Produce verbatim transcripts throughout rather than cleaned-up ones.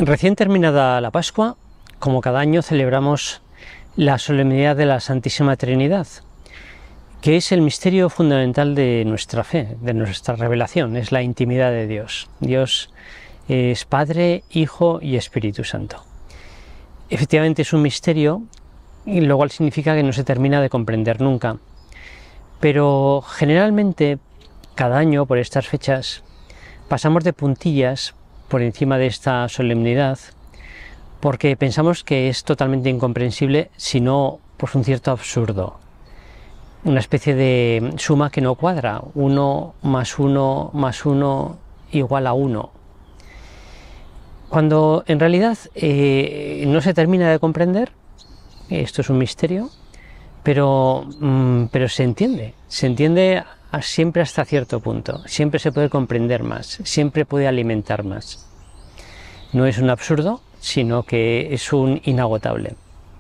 Recién terminada la Pascua, como cada año celebramos la solemnidad de la Santísima Trinidad, que es el misterio fundamental de nuestra fe, de nuestra revelación, es la intimidad de Dios. Dios es Padre, Hijo y Espíritu Santo. Efectivamente es un misterio, y lo cual significa que no se termina de comprender nunca. Pero generalmente, cada año, por estas fechas, pasamos de puntillas por encima de esta solemnidad, porque pensamos que es totalmente incomprensible, si no, pues un cierto absurdo. Una especie de suma que no cuadra, uno más uno más uno igual a uno. Cuando en realidad eh, no se termina de comprender, esto es un misterio, pero, mmm, pero se entiende, se entiende siempre hasta cierto punto, siempre se puede comprender más, siempre puede alimentar más. No es un absurdo, sino que es un inagotable.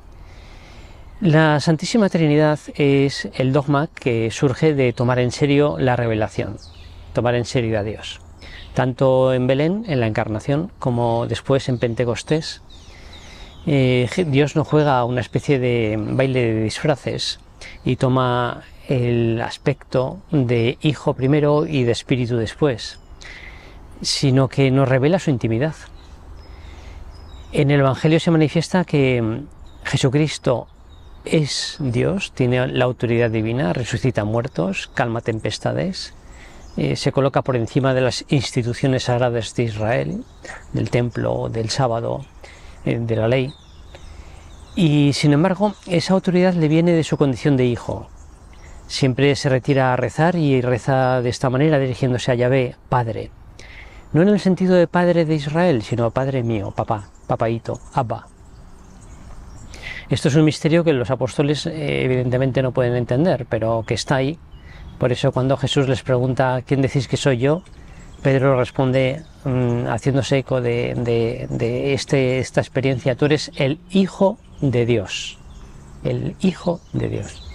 La Santísima Trinidad es el dogma que surge de tomar en serio la revelación, tomar en serio a Dios. Tanto en Belén, en la Encarnación, como después en Pentecostés, eh, Dios no juega a una especie de baile de disfraces y toma el aspecto de Hijo primero y de Espíritu después, sino que nos revela su intimidad. En el Evangelio se manifiesta que Jesucristo es Dios, tiene la autoridad divina, resucita muertos, calma tempestades, eh, se coloca por encima de las instituciones sagradas de Israel, del templo, del sábado, eh, de la ley. Y sin embargo, esa autoridad le viene de su condición de hijo. Siempre se retira a rezar y reza de esta manera, dirigiéndose a Yahvé, Padre. No en el sentido de Padre de Israel, sino Padre mío, papá, papaíto, Abba. Esto es un misterio que los apóstoles eh, evidentemente no pueden entender, pero que está ahí. Por eso cuando Jesús les pregunta ¿quién decís que soy yo?, Pedro responde mmm, haciéndose eco de, de, de este, esta experiencia: tú eres el Hijo de Dios, el Hijo de Dios.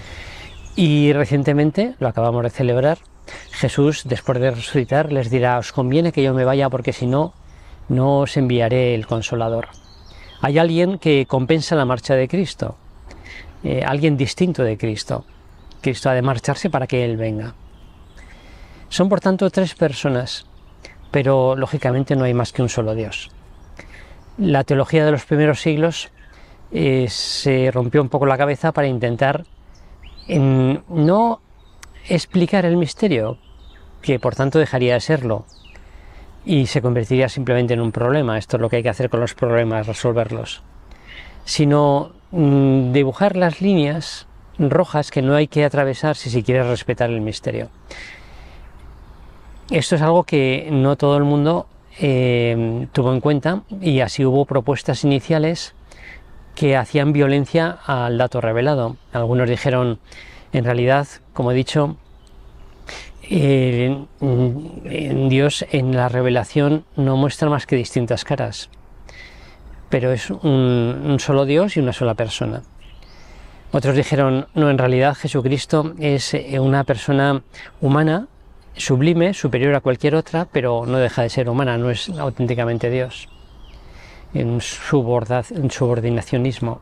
Y recientemente, lo acabamos de celebrar, Jesús, después de resucitar, les dirá: os conviene que yo me vaya porque si no, no os enviaré el Consolador. Hay alguien que compensa la marcha de Cristo, eh, alguien distinto de Cristo. Cristo ha de marcharse para que Él venga. Son por tanto tres personas, pero lógicamente no hay más que un solo Dios. La teología de los primeros siglos eh, se rompió un poco la cabeza para intentar en, no explicar el misterio, que por tanto dejaría de serlo, y se convertiría simplemente en un problema. Esto es lo que hay que hacer con los problemas, resolverlos, sino mmm, dibujar las líneas rojas que no hay que atravesar si se quiere respetar el misterio. Esto es algo que no todo el mundo eh, tuvo en cuenta, y así hubo propuestas iniciales que hacían violencia al dato revelado. Algunos dijeron, en realidad, como he dicho, eh, Dios en la revelación no muestra más que distintas caras, pero es un, un solo Dios y una sola persona. Otros dijeron, no, en realidad Jesucristo es una persona humana, sublime, superior a cualquier otra, pero no deja de ser humana, no es auténticamente Dios, en, en subordinacionismo.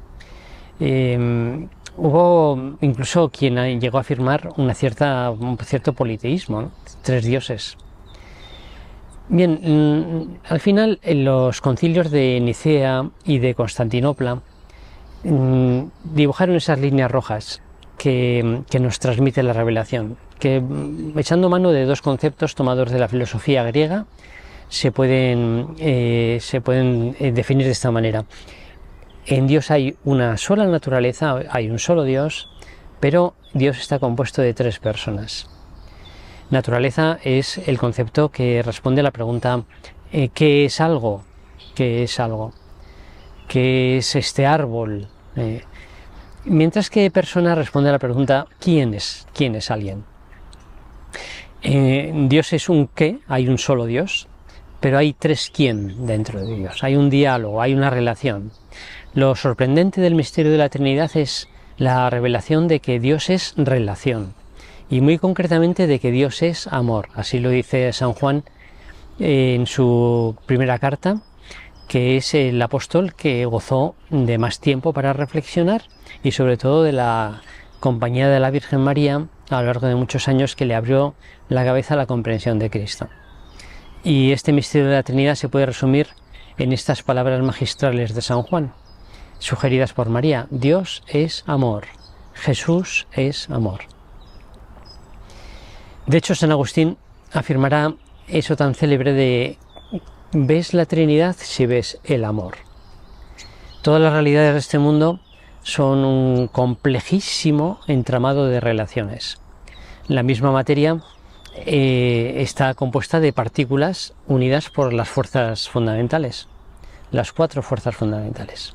Eh, hubo incluso quien llegó a afirmar una cierta, un cierto politeísmo, ¿no? Tres dioses. Bien, al final en los concilios de Nicea y de Constantinopla dibujaron esas líneas rojas que, que nos transmite la revelación, que echando mano de dos conceptos tomados de la filosofía griega se pueden, eh, se pueden definir de esta manera. En Dios hay una sola naturaleza, hay un solo Dios, pero Dios está compuesto de tres personas. Naturaleza es el concepto que responde a la pregunta eh, ¿qué es algo? ¿Qué es algo? ¿Qué es este árbol? Eh, mientras que persona responde a la pregunta ¿quién es? ¿Quién es alguien? Eh, Dios es un qué, hay un solo Dios, pero hay tres quién dentro de Dios, hay un diálogo, hay una relación. Lo sorprendente del misterio de la Trinidad es la revelación de que Dios es relación, y muy concretamente de que Dios es amor. Así lo dice San Juan en su primera carta, que es el apóstol que gozó de más tiempo para reflexionar y sobre todo de la compañía de la Virgen María a lo largo de muchos años, que le abrió la cabeza a la comprensión de Cristo. Y este misterio de la Trinidad se puede resumir en estas palabras magistrales de San Juan, sugeridas por María: Dios es amor, Jesús es amor. De hecho, San Agustín afirmará eso tan célebre de: ves la Trinidad si ves el amor. Todas las realidades de este mundo son un complejísimo entramado de relaciones. La misma materia eh, está compuesta de partículas unidas por las fuerzas fundamentales, las cuatro fuerzas fundamentales.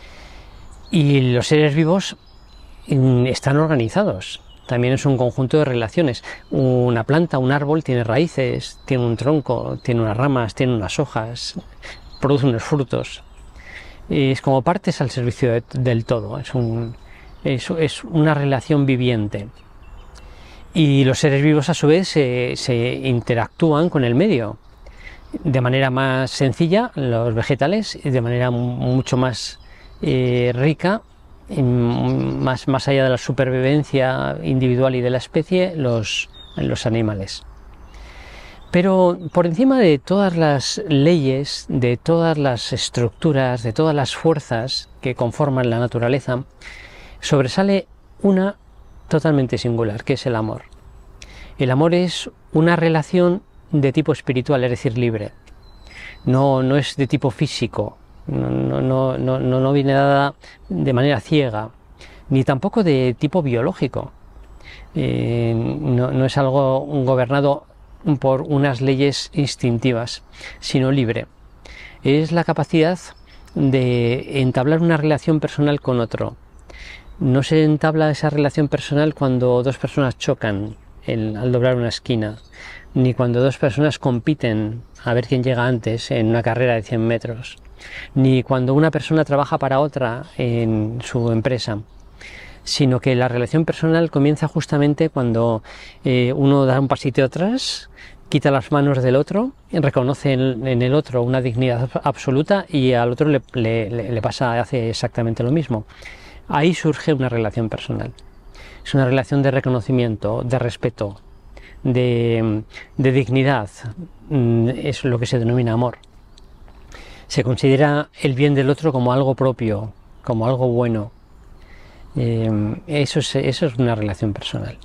Y los seres vivos mm, están organizados. También es un conjunto de relaciones. Una planta, un árbol, tiene raíces, tiene un tronco, tiene unas ramas, tiene unas hojas, produce unos frutos. Es como partes al servicio de, del todo. Es, un, es, es una relación viviente. Y los seres vivos, a su vez, se, se interactúan con el medio. De manera más sencilla, los vegetales, y de manera mucho más eh, rica, Más, más allá de la supervivencia individual y de la especie, los, los animales. Pero por encima de todas las leyes, de todas las estructuras, de todas las fuerzas que conforman la naturaleza, sobresale una totalmente singular, que es el amor. El amor es una relación de tipo espiritual, es decir, libre. No, no es de tipo físico. No, no, no, no, no viene dada de manera ciega, ni tampoco de tipo biológico. Eh, no, no es algo gobernado por unas leyes instintivas, sino libre. Es la capacidad de entablar una relación personal con otro. No se entabla esa relación personal cuando dos personas chocan el, al doblar una esquina, ni cuando dos personas compiten a ver quién llega antes en una carrera de cien metros. Ni cuando una persona trabaja para otra en su empresa, sino que la relación personal comienza justamente cuando eh, uno da un pasito atrás, quita las manos del otro, reconoce en, en el otro una dignidad absoluta y al otro le, le, le pasa, hace exactamente lo mismo. Ahí surge una relación personal. Es una relación de reconocimiento, de respeto, de, de dignidad. Es lo que se denomina amor. Se considera el bien del otro como algo propio, como algo bueno. Eh, eso, es, eso es una relación personal.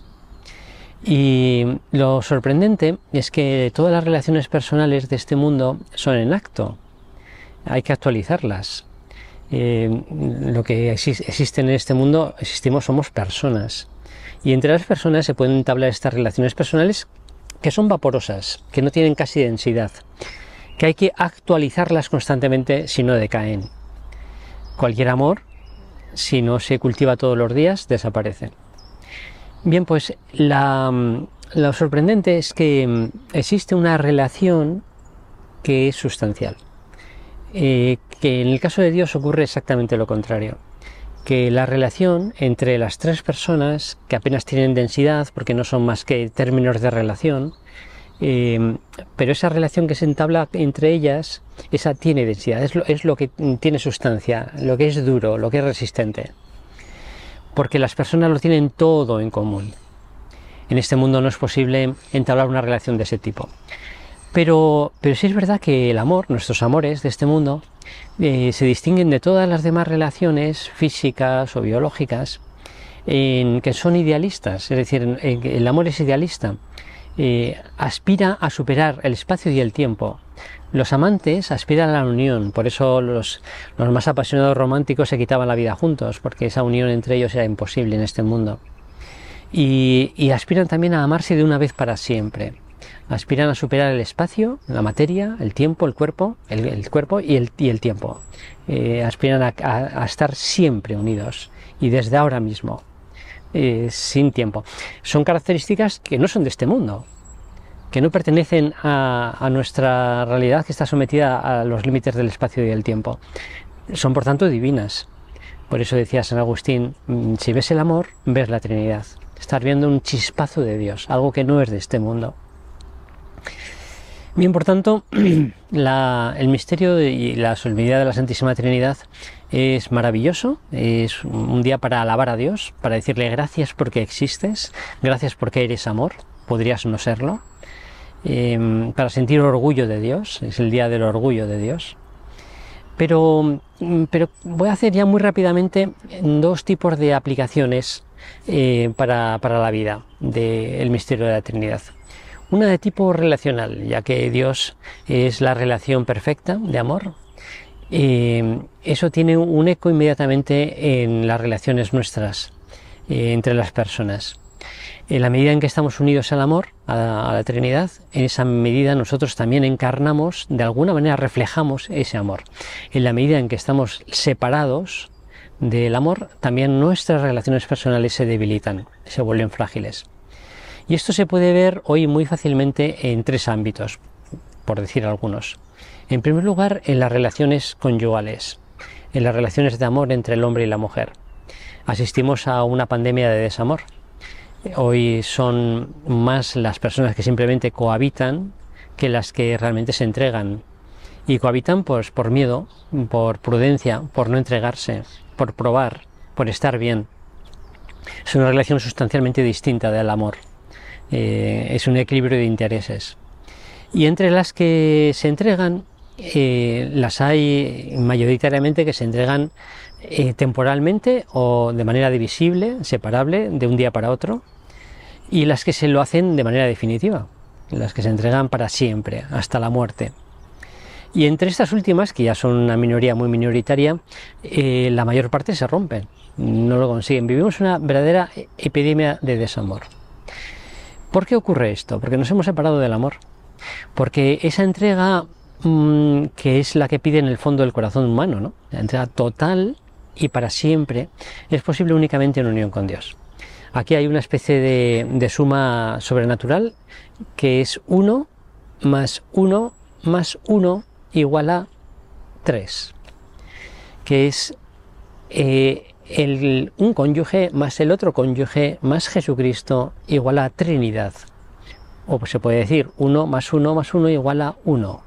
Y lo sorprendente es que todas las relaciones personales de este mundo son en acto. Hay que actualizarlas. Eh, lo que existe en este mundo, existimos, somos personas. Y entre las personas se pueden entablar estas relaciones personales que son vaporosas, que no tienen casi densidad, que hay que actualizarlas constantemente si no decaen. Cualquier amor, si no se cultiva todos los días, desaparece. Bien, pues la, lo sorprendente es que existe una relación que es sustancial. Eh, que en el caso de Dios ocurre exactamente lo contrario. Que la relación entre las tres personas, que apenas tienen densidad, porque no son más que términos de relación, Eh, pero esa relación que se entabla entre ellas, esa tiene densidad, es lo, es lo que tiene sustancia, lo que es duro, lo que es resistente, porque las personas lo tienen todo en común. En este mundo no es posible entablar una relación de ese tipo, pero, pero sí es verdad que el amor, nuestros amores de este mundo, eh, se distinguen de todas las demás relaciones físicas o biológicas, en que son idealistas, es decir, en que el amor es idealista. Eh, aspira a superar el espacio y el tiempo. Los amantes aspiran a la unión, por eso los, los más apasionados románticos se quitaban la vida juntos, porque esa unión entre ellos era imposible en este mundo. Y, y aspiran también a amarse de una vez para siempre. Aspiran a superar el espacio, la materia, el tiempo, el cuerpo, el, el cuerpo y el, y el tiempo. Eh, aspiran a, a, a estar siempre unidos y desde ahora mismo. Eh, sin tiempo. Son características que no son de este mundo, que no pertenecen a, a nuestra realidad, que está sometida a los límites del espacio y del tiempo. Son por tanto divinas. Por eso decía San Agustín, si ves el amor, ves la Trinidad. Estás viendo un chispazo de Dios, algo que no es de este mundo. Bien, por tanto, la, el misterio y la solemnidad de la Santísima Trinidad es maravilloso, es un día para alabar a Dios, para decirle gracias porque existes, gracias porque eres amor, podrías no serlo, eh, para sentir orgullo de Dios, es el día del orgullo de Dios. Pero, pero voy a hacer ya muy rápidamente dos tipos de aplicaciones eh, para, para la vida del misterio de la Trinidad. Una de tipo relacional, ya que Dios es la relación perfecta de amor. Eh, eso tiene un eco inmediatamente en las relaciones nuestras, eh, entre las personas. En la medida en que estamos unidos al amor, a, a la Trinidad, en esa medida nosotros también encarnamos, de alguna manera reflejamos ese amor. En la medida en que estamos separados del amor, también nuestras relaciones personales se debilitan, se vuelven frágiles. Y esto se puede ver hoy muy fácilmente en tres ámbitos, por decir algunos. En primer lugar, en las relaciones conyugales, en las relaciones de amor entre el hombre y la mujer. Asistimos a una pandemia de desamor. Hoy son más las personas que simplemente cohabitan que las que realmente se entregan. Y cohabitan pues por miedo, por prudencia, por no entregarse, por probar, por estar bien. Es una relación sustancialmente distinta del amor. Eh, es un equilibrio de intereses. Y entre las que se entregan, eh, las hay mayoritariamente que se entregan eh, temporalmente o de manera divisible, separable, de un día para otro, y las que se lo hacen de manera definitiva, las que se entregan para siempre, hasta la muerte. Y entre estas últimas, que ya son una minoría muy minoritaria, eh, la mayor parte se rompen, no lo consiguen. Vivimos una verdadera epidemia de desamor. ¿Por qué ocurre esto? Porque nos hemos separado del amor. Porque esa entrega mmm, que es la que pide en el fondo el corazón humano, ¿no? La entrega total y para siempre es posible únicamente en unión con Dios. Aquí hay una especie de, de suma sobrenatural que es uno más uno más uno igual a tres, que es eh, el, un cónyuge más el otro cónyuge más Jesucristo igual a Trinidad. O se puede decir uno más uno más uno igual a uno.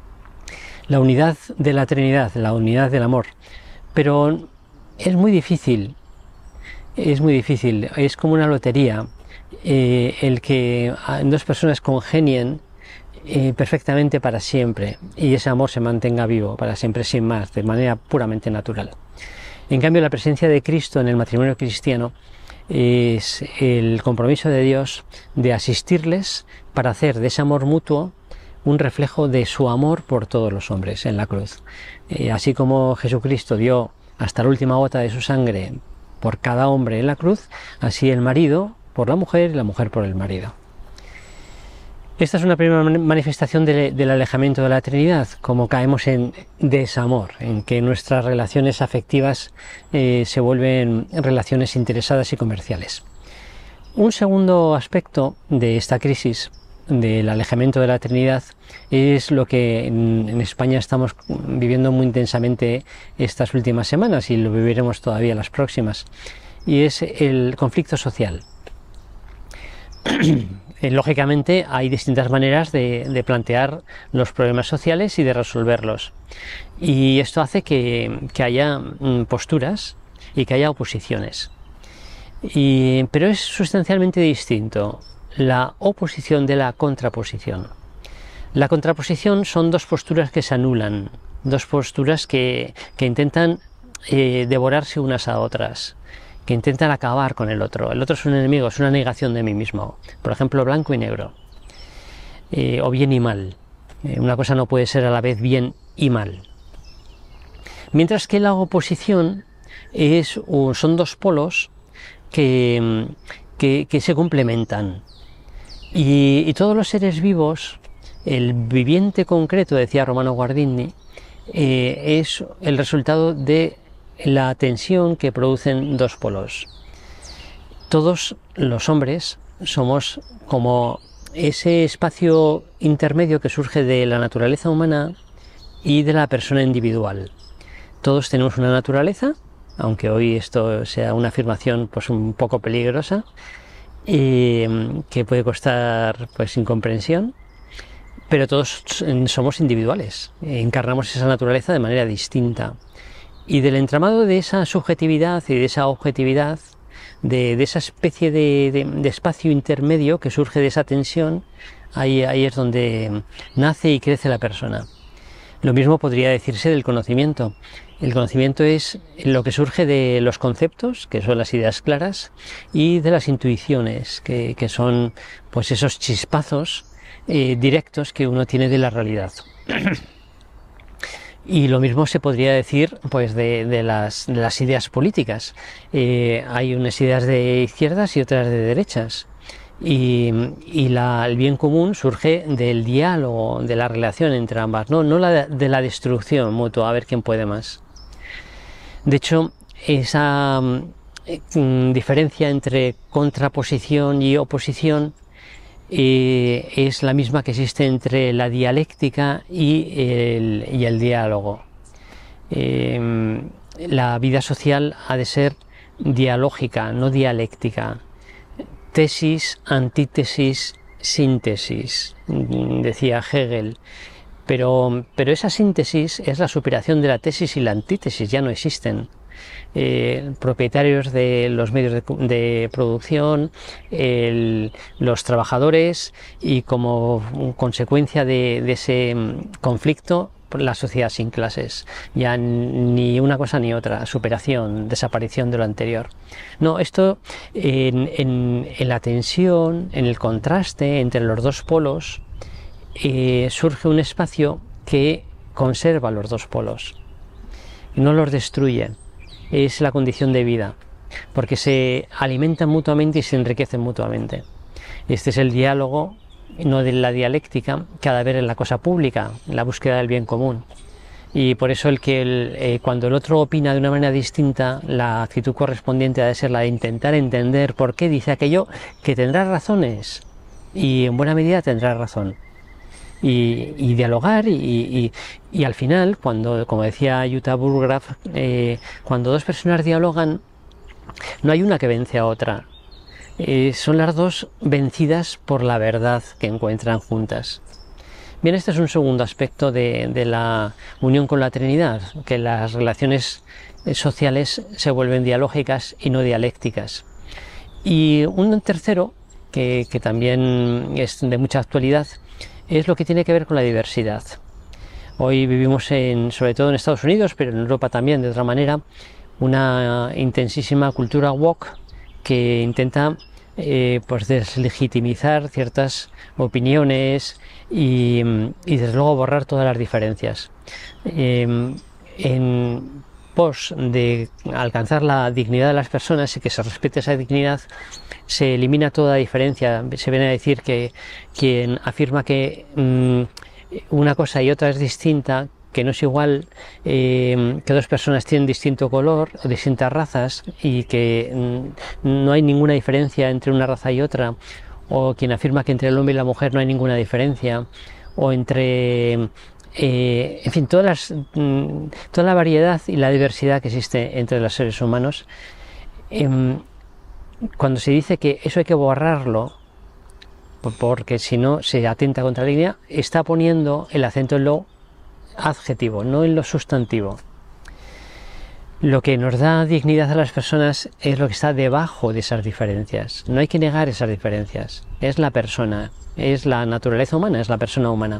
La unidad de la Trinidad, la unidad del amor. Pero es muy difícil, es muy difícil, es como una lotería eh, el que dos personas congenien eh, perfectamente para siempre y ese amor se mantenga vivo para siempre sin más, de manera puramente natural. En cambio, la presencia de Cristo en el matrimonio cristiano es el compromiso de Dios de asistirles para hacer de ese amor mutuo un reflejo de su amor por todos los hombres en la cruz. Eh, así como Jesucristo dio hasta la última gota de su sangre por cada hombre en la cruz, así el marido por la mujer y la mujer por el marido. Esta es una primera manifestación de, del alejamiento de la Trinidad, como caemos en desamor, en que nuestras relaciones afectivas eh, se vuelven relaciones interesadas y comerciales. Un segundo aspecto de esta crisis del alejamiento de la Trinidad es lo que en, en España estamos viviendo muy intensamente estas últimas semanas y lo viviremos todavía las próximas, y es el conflicto social. Lógicamente hay distintas maneras de, de plantear los problemas sociales y de resolverlos, y esto hace que, que haya posturas y que haya oposiciones, y, pero es sustancialmente distinto la oposición de la contraposición. La contraposición son dos posturas que se anulan, dos posturas que, que intentan eh, devorarse unas a otras, que intentan acabar con el otro. El otro es un enemigo, es una negación de mí mismo. Por ejemplo, blanco y negro, eh, o bien y mal. Eh, una cosa no puede ser a la vez bien y mal. Mientras que la oposición es, son dos polos que, que, que se complementan. Y, y todos los seres vivos, el viviente concreto, decía Romano Guardini, eh, es el resultado de la tensión que producen dos polos. Todos los hombres somos como ese espacio intermedio que surge de la naturaleza humana y de la persona individual. Todos tenemos una naturaleza, aunque hoy esto sea una afirmación pues un poco peligrosa, y que puede costar pues incomprensión, pero todos somos individuales, encarnamos esa naturaleza de manera distinta. Y del entramado de esa subjetividad y de esa objetividad, de, de esa especie de, de, de espacio intermedio que surge de esa tensión, ahí, ahí es donde nace y crece la persona. Lo mismo podría decirse del conocimiento. El conocimiento es lo que surge de los conceptos, que son las ideas claras, y de las intuiciones, que, que son pues esos chispazos eh, directos que uno tiene de la realidad. Y lo mismo se podría decir pues de, de, las, de las ideas políticas. Eh, hay unas ideas de izquierdas y otras de derechas. Y, y la, el bien común surge del diálogo, de la relación entre ambas, no, no la de, de la destrucción mutua, a ver quién puede más. De hecho, esa mm, diferencia entre contraposición y oposición eh, es la misma que existe entre la dialéctica y el, y el diálogo. Eh, la vida social ha de ser dialógica, no dialéctica. Tesis, antítesis, síntesis, decía Hegel. Pero, pero esa síntesis es la superación de la tesis y la antítesis, ya no existen. Eh, propietarios de los medios de, de producción, el, los trabajadores y como consecuencia de, de ese conflicto, la sociedad sin clases. Ya ni una cosa ni otra, superación, desaparición de lo anterior. No, esto en, en, en la tensión, en el contraste entre los dos polos, eh, surge un espacio que conserva los dos polos, no los destruye. Es la condición de vida, porque se alimentan mutuamente y se enriquecen mutuamente. Este es el diálogo, no de la dialéctica, cada vez en la cosa pública, en la búsqueda del bien común. Y por eso el que el, eh, cuando el otro opina de una manera distinta, la actitud correspondiente ha de ser la de intentar entender por qué dice aquello, que tendrá razones, y en buena medida tendrá razón. Y, y dialogar y, y, y al final, cuando, como decía Jutta Burggraf, eh, cuando dos personas dialogan, no hay una que vence a otra, eh, son las dos vencidas por la verdad que encuentran juntas. Bien, este es un segundo aspecto de, de la unión con la Trinidad, que las relaciones sociales se vuelven dialógicas y no dialécticas. Y un tercero, que, que también es de mucha actualidad, es lo que tiene que ver con la diversidad. Hoy vivimos, en, sobre todo en Estados Unidos, pero en Europa también de otra manera, una intensísima cultura woke que intenta eh, pues deslegitimizar ciertas opiniones y, y desde luego borrar todas las diferencias. Eh, en pos de alcanzar la dignidad de las personas y que se respete esa dignidad, se elimina toda diferencia. Se viene a decir que quien afirma que mmm, una cosa y otra es distinta, que no es igual, eh, que dos personas tienen distinto color o distintas razas y que mmm, no hay ninguna diferencia entre una raza y otra, o quien afirma que entre el hombre y la mujer no hay ninguna diferencia, o entre... Eh, en fin, todas las, mmm, toda la variedad y la diversidad que existe entre los seres humanos. Eh, cuando se dice que eso hay que borrarlo, porque si no se atenta contra la dignidad, está poniendo el acento en lo adjetivo, no en lo sustantivo. Lo que nos da dignidad a las personas es lo que está debajo de esas diferencias. No hay que negar esas diferencias. Es la persona, es la naturaleza humana, es la persona humana.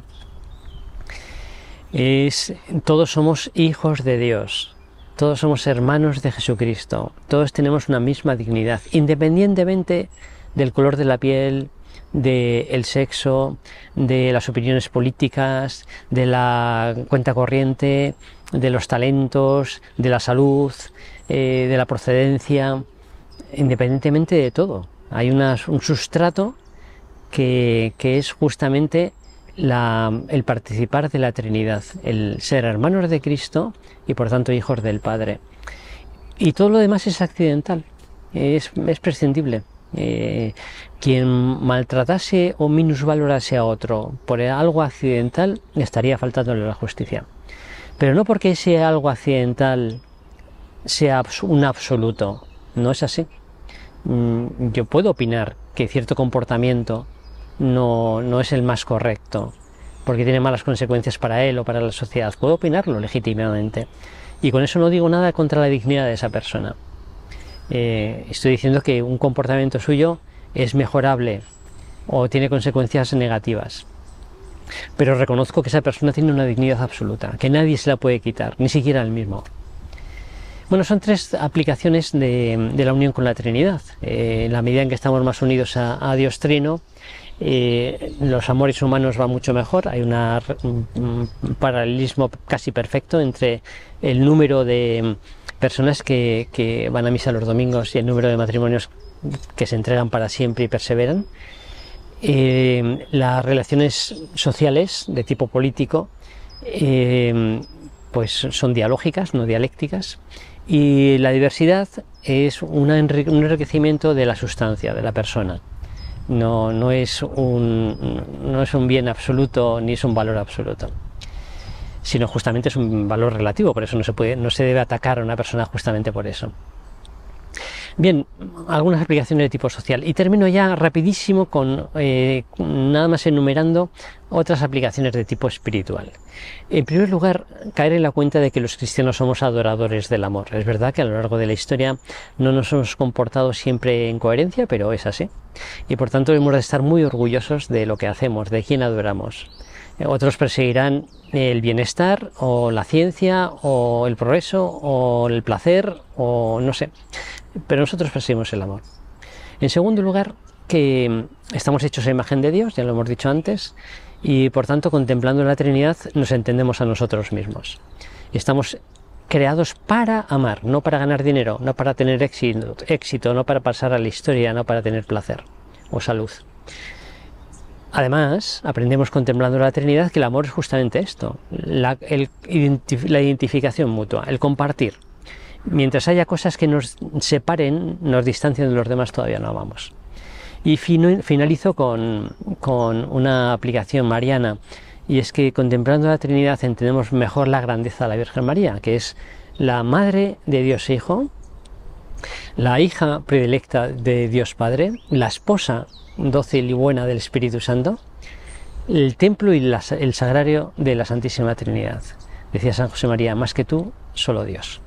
Es, todos somos hijos de Dios, todos somos hermanos de Jesucristo, todos tenemos una misma dignidad, independientemente del color de la piel, del sexo, de las opiniones políticas, de la cuenta corriente, de los talentos, de la salud, eh, de la procedencia, independientemente de todo. Hay una, un sustrato que, que es justamente La, el participar de la Trinidad, el ser hermanos de Cristo y por tanto hijos del Padre. Y todo lo demás es accidental, es, es prescindible. Eh, quien maltratase o minusvalorase a otro por algo accidental estaría faltándole la justicia. Pero no porque ese algo accidental sea un absoluto, no es así. Yo puedo opinar que cierto comportamiento No, no es el más correcto, porque tiene malas consecuencias para él o para la sociedad. Puedo opinarlo legítimamente. Y con eso no digo nada contra la dignidad de esa persona. Eh, estoy diciendo que un comportamiento suyo es mejorable o tiene consecuencias negativas. Pero reconozco que esa persona tiene una dignidad absoluta, que nadie se la puede quitar, ni siquiera él mismo. Bueno, son tres aplicaciones de, de la unión con la Trinidad. Eh, en la medida en que estamos más unidos a, a Dios Trino, eh, los amores humanos van mucho mejor. Hay una, un, un paralelismo casi perfecto entre el número de personas que, que van a misa los domingos y el número de matrimonios que se entregan para siempre y perseveran. Eh, las relaciones sociales de tipo político eh, pues son dialógicas, no dialécticas, y la diversidad es una enrique, un enriquecimiento de la sustancia de la persona. No, no, es un, no es un bien absoluto ni es un valor absoluto, sino justamente es un valor relativo. Por eso no se puede, no se debe atacar a una persona justamente por eso. Bien, algunas aplicaciones de tipo social. Y termino ya rapidísimo con eh, nada más enumerando otras aplicaciones de tipo espiritual. En primer lugar, caer en la cuenta de que los cristianos somos adoradores del amor. Es verdad que a lo largo de la historia no nos hemos comportado siempre en coherencia, pero es así. Y por tanto hemos de estar muy orgullosos de lo que hacemos, de quién adoramos. Otros perseguirán el bienestar, o la ciencia, o el progreso, o el placer, o no sé. Pero nosotros perseguimos el amor. En segundo lugar, que estamos hechos a imagen de Dios, ya lo hemos dicho antes, y por tanto, contemplando la Trinidad, nos entendemos a nosotros mismos. Estamos creados para amar, no para ganar dinero, no para tener éxito, éxito, no para pasar a la historia, no para tener placer o salud. Además, aprendemos contemplando la Trinidad que el amor es justamente esto, la, el, la identificación mutua, el compartir. Mientras haya cosas que nos separen, nos distancien de los demás, todavía no amamos. Y finalizo con, con una aplicación mariana, y es que contemplando la Trinidad entendemos mejor la grandeza de la Virgen María, que es la Madre de Dios Hijo, la hija predilecta de Dios Padre, la esposa dócil y buena del Espíritu Santo, el templo y la, el sagrario de la Santísima Trinidad. Decía San José María, más que tú, solo Dios.